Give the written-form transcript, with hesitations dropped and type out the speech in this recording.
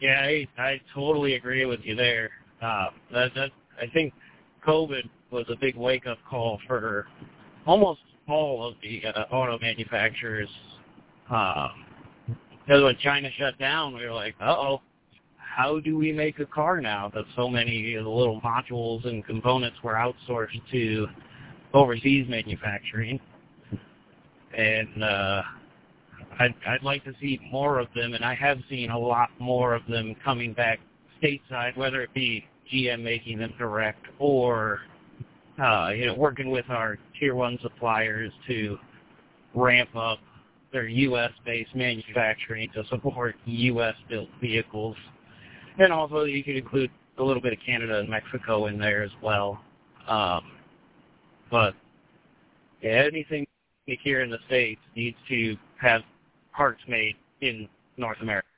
Yeah, I totally agree with you there. I think COVID was a big wake-up call for almost all of the auto manufacturers. Because when China shut down, we were like, uh-oh, how do we make a car now that so many of the little modules and components were outsourced to overseas manufacturing? And I'd like to see more of them, and I have seen a lot more of them coming back stateside, whether it be GM making them direct or working with our Tier 1 suppliers to ramp up their U.S.-based manufacturing to support U.S.-built vehicles. And also you could include a little bit of Canada and Mexico in there as well. But anything here in the States needs to have parts made in North America.